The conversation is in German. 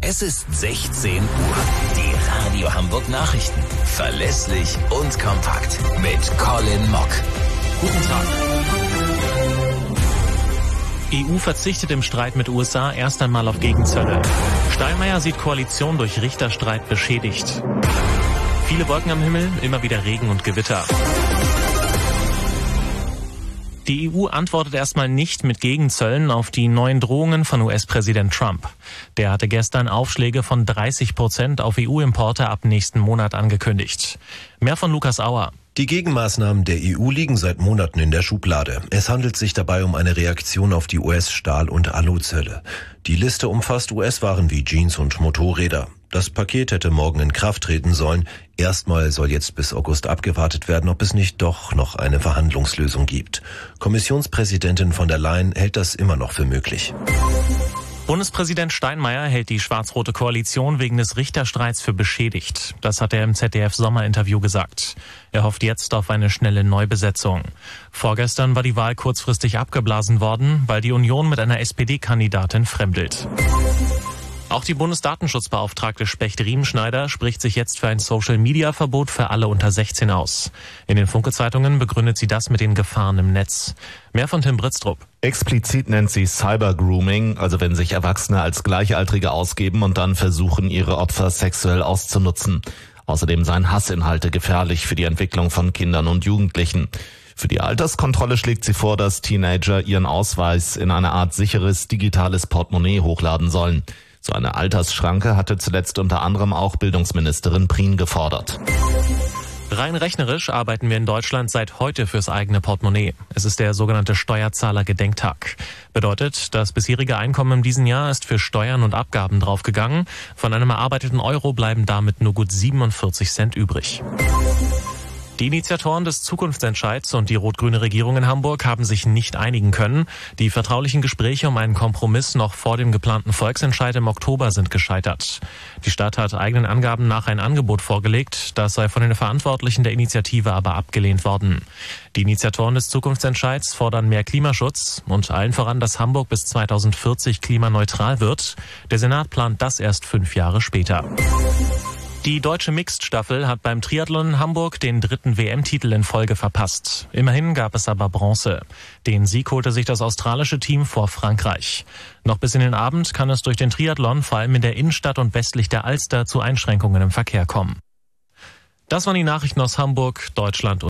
Es ist 16 Uhr. Die Radio Hamburg Nachrichten. Verlässlich und kompakt. Mit Colin Mock. Guten Tag. EU verzichtet im Streit mit USA erst einmal auf Gegenzölle. Steinmeier sieht Koalition durch Richterstreit beschädigt. Viele Wolken am Himmel, immer wieder Regen und Gewitter. Die EU antwortet erstmal nicht mit Gegenzöllen auf die neuen Drohungen von US-Präsident Trump. Der hatte gestern Aufschläge von 30% auf EU-Importe ab nächsten Monat angekündigt. Mehr von Lukas Auer. Die Gegenmaßnahmen der EU liegen seit Monaten in der Schublade. Es handelt sich dabei um eine Reaktion auf die US-Stahl- und Aluzölle. Die Liste umfasst US-Waren wie Jeans und Motorräder. Das Paket hätte morgen in Kraft treten sollen. Erstmal soll jetzt bis August abgewartet werden, ob es nicht doch noch eine Verhandlungslösung gibt. Kommissionspräsidentin von der Leyen hält das immer noch für möglich. Bundespräsident Steinmeier hält die schwarz-rote Koalition wegen des Richterstreits für beschädigt. Das hat er im ZDF-Sommerinterview gesagt. Er hofft jetzt auf eine schnelle Neubesetzung. Vorgestern war die Wahl kurzfristig abgeblasen worden, weil die Union mit einer SPD-Kandidatin fremdelt. Auch die Bundesdatenschutzbeauftragte Specht-Riemenschneider spricht sich jetzt für ein Social-Media-Verbot für alle unter 16 aus. In den Funke-Zeitungen begründet sie das mit den Gefahren im Netz. Mehr von Tim Britztrup. Explizit nennt sie Cyber-Grooming, also wenn sich Erwachsene als Gleichaltrige ausgeben und dann versuchen, ihre Opfer sexuell auszunutzen. Außerdem seien Hassinhalte gefährlich für die Entwicklung von Kindern und Jugendlichen. Für die Alterskontrolle schlägt sie vor, dass Teenager ihren Ausweis in eine Art sicheres digitales Portemonnaie hochladen sollen. So eine Altersschranke hatte zuletzt unter anderem auch Bildungsministerin Prien gefordert. Rein rechnerisch arbeiten wir in Deutschland seit heute fürs eigene Portemonnaie. Es ist der sogenannte Steuerzahler-Gedenktag. Bedeutet, das bisherige Einkommen in diesem Jahr ist für Steuern und Abgaben draufgegangen. Von einem erarbeiteten Euro bleiben damit nur gut 47 Cent übrig. Die Initiatoren des Zukunftsentscheids und die rot-grüne Regierung in Hamburg haben sich nicht einigen können. Die vertraulichen Gespräche um einen Kompromiss noch vor dem geplanten Volksentscheid im Oktober sind gescheitert. Die Stadt hat eigenen Angaben nach ein Angebot vorgelegt. Das sei von den Verantwortlichen der Initiative aber abgelehnt worden. Die Initiatoren des Zukunftsentscheids fordern mehr Klimaschutz und allen voran, dass Hamburg bis 2040 klimaneutral wird. Der Senat plant das erst 5 Jahre später. Die deutsche Mixed-Staffel hat beim Triathlon in Hamburg den 3. WM-Titel in Folge verpasst. Immerhin gab es aber Bronze. Den Sieg holte sich das australische Team vor Frankreich. Noch bis in den Abend kann es durch den Triathlon vor allem in der Innenstadt und westlich der Alster zu Einschränkungen im Verkehr kommen. Das waren die Nachrichten aus Hamburg, Deutschland und